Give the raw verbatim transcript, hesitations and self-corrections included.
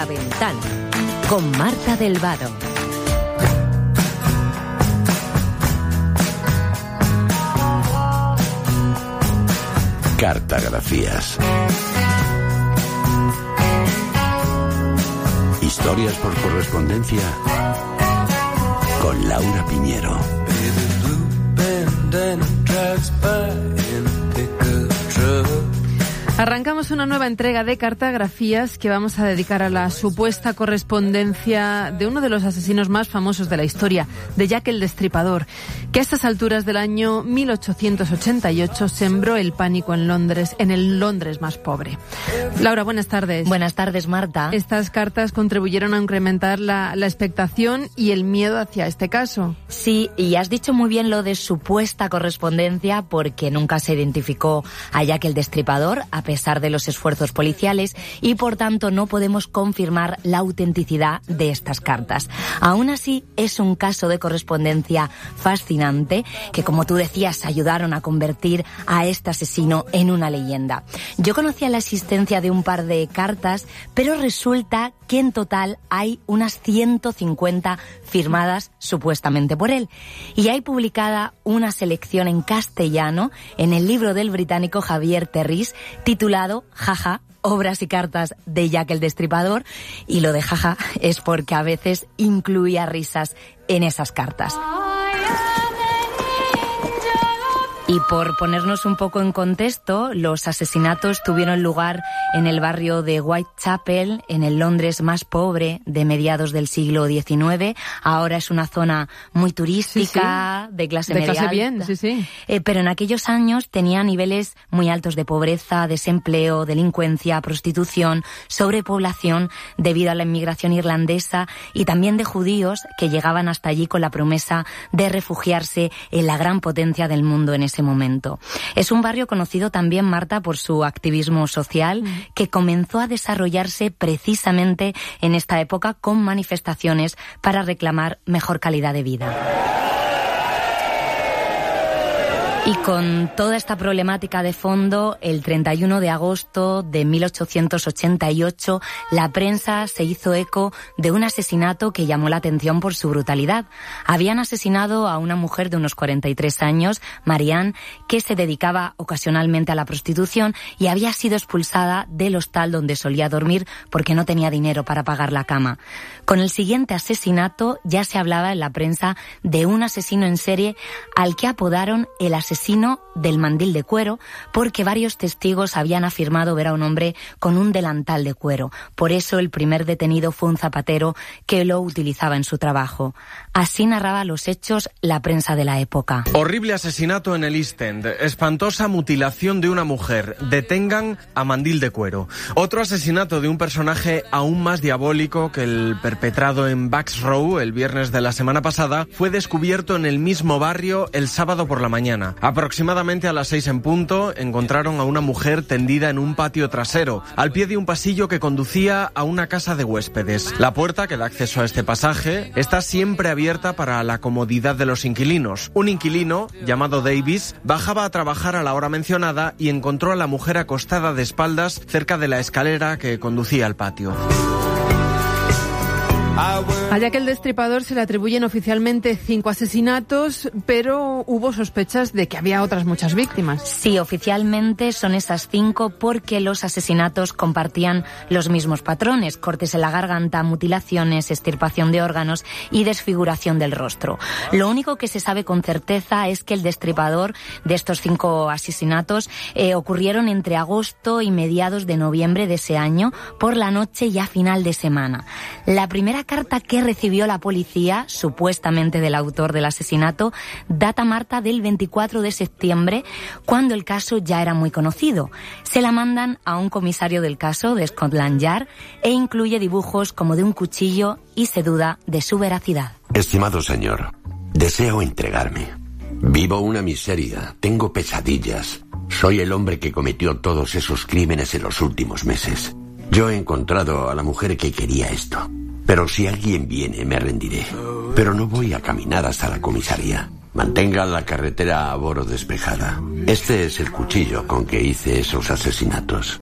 Avental, con Marta del Vado. Cartografías. Historias por correspondencia con Laura Piñero. Arrancamos una nueva entrega de Cartografías que vamos a dedicar a la supuesta correspondencia de uno de los asesinos más famosos de la historia, de Jack el Destripador, que a estas alturas del año mil ochocientos ochenta y ocho sembró el pánico en Londres, en el Londres más pobre. Laura, buenas tardes. Buenas tardes, Marta. Estas cartas contribuyeron a incrementar la, la expectación y el miedo hacia este caso. Sí, y has dicho muy bien lo de supuesta correspondencia, porque nunca se identificó a Jack el Destripador, a A pesar de los esfuerzos policiales, y por tanto no podemos confirmar la autenticidad de estas cartas. Aún así, es un caso de correspondencia fascinante que, como tú decías, ayudaron a convertir a este asesino en una leyenda. Yo conocía la existencia de un par de cartas, pero resulta que en total hay unas ciento cincuenta firmadas supuestamente por él. Y hay publicada una selección en castellano en el libro del británico Javier Terris, titulado Jaja, obras y cartas de Jack el Destripador, y lo de jaja es porque a veces incluía risas en esas cartas. Y por ponernos un poco en contexto, los asesinatos tuvieron lugar en el barrio de Whitechapel, en el Londres más pobre de mediados del siglo diecinueve. Ahora es una zona muy turística, sí, sí. de clase de media clase alta. bien, sí, sí. Eh, pero en aquellos años tenía niveles muy altos de pobreza, desempleo, delincuencia, prostitución, sobrepoblación debido a la inmigración irlandesa y también de judíos que llegaban hasta allí con la promesa de refugiarse en la gran potencia del mundo en ese momento. Es un barrio conocido también, Marta, por su activismo social, que comenzó a desarrollarse precisamente en esta época con manifestaciones para reclamar mejor calidad de vida. Y con toda esta problemática de fondo, el treinta y uno de agosto de mil ochocientos ochenta y ocho, la prensa se hizo eco de un asesinato que llamó la atención por su brutalidad. Habían asesinado a una mujer de unos cuarenta y tres años, Marianne, que se dedicaba ocasionalmente a la prostitución y había sido expulsada del hostal donde solía dormir porque no tenía dinero para pagar la cama. Con el siguiente asesinato ya se hablaba en la prensa de un asesino en serie al que apodaron el asesino del mandil de cuero, porque varios testigos habían afirmado ver a un hombre con un delantal de cuero. Por eso el primer detenido fue un zapatero que lo utilizaba en su trabajo. Así narraba los hechos la prensa de la época. Horrible asesinato en el East End. Espantosa mutilación de una mujer. Detengan a mandil de cuero. Otro asesinato de un personaje aún más diabólico que el perpetrado en Bucks Row el viernes de la semana pasada fue descubierto en el mismo barrio el sábado por la mañana. Aproximadamente a las seis en punto encontraron a una mujer tendida en un patio trasero, al pie de un pasillo que conducía a una casa de huéspedes. La puerta que da acceso a este pasaje está siempre abierta para la comodidad de los inquilinos. Un inquilino, llamado Davis, bajaba a trabajar a la hora mencionada y encontró a la mujer acostada de espaldas cerca de la escalera que conducía al patio. A Jack el Destripador se le atribuyen oficialmente cinco asesinatos, pero hubo sospechas de que había otras muchas víctimas. Sí, oficialmente son esas cinco porque los asesinatos compartían los mismos patrones: cortes en la garganta, mutilaciones, extirpación de órganos y desfiguración del rostro. Lo único que se sabe con certeza es que el Destripador de estos cinco asesinatos eh, ocurrieron entre agosto y mediados de noviembre de ese año, por la noche y a final de semana. La primera carta que recibió la policía, supuestamente del autor del asesinato, data, Marta, del veinticuatro de septiembre, cuando el caso ya era muy conocido. Se la mandan a un comisario del caso de Scotland Yard e incluye dibujos como de un cuchillo y se duda de su veracidad. Estimado señor, deseo entregarme. Vivo una miseria, tengo pesadillas. Soy el hombre que cometió todos esos crímenes en los últimos meses. Yo he encontrado a la mujer que quería esto. Pero si alguien viene, me rendiré. Pero no voy a caminar hasta la comisaría. Mantenga la carretera a Boro despejada. Este es el cuchillo con que hice esos asesinatos.